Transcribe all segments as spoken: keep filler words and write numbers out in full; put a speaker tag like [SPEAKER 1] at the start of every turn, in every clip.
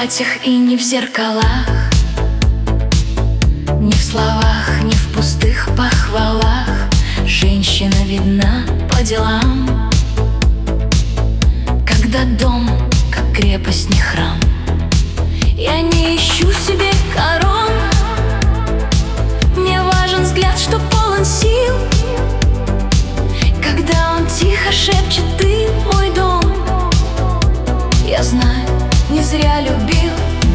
[SPEAKER 1] платьях и не в зеркалах, не в словах, не в пустых похвалах. Женщина видна по делам, когда дом, как крепость, не храм. Я не ищу себе корон, мне важен взгляд, что полон сил, когда он тихо шепчет: ты мой дом. Я знаю, не зря любил.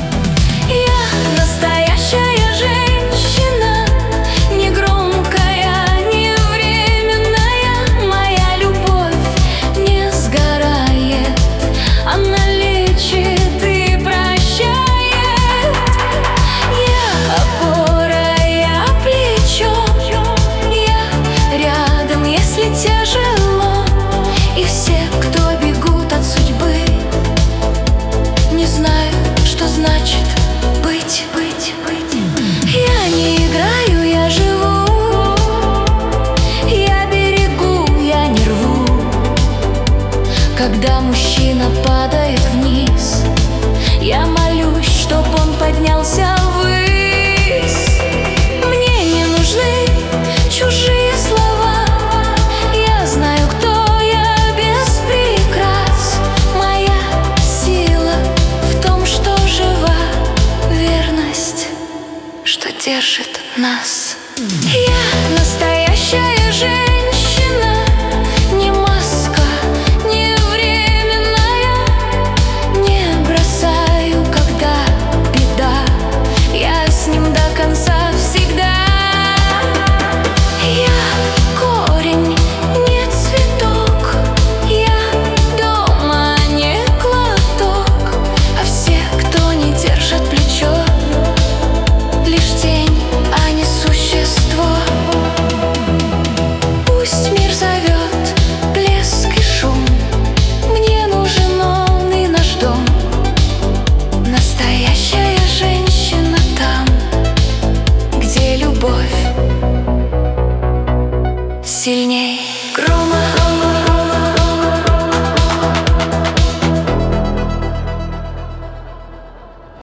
[SPEAKER 1] Я настоящая женщина, не громкая, не временная. Моя любовь не сгорает, она лечит и прощает. Я опора, я плечо, я рядом, если тяжело. И все, кто бегут от судьбы, не знаю, что значит быть, быть, быть. Я не играю, я живу, я берегу, я не рву. Когда мужчина падает вниз, я молюсь, чтоб он поднялся ввысь. Мне не нужны чужие слова, я знаю, кто я без прикрас. Моя сила в том, что жива верность, что держит нас.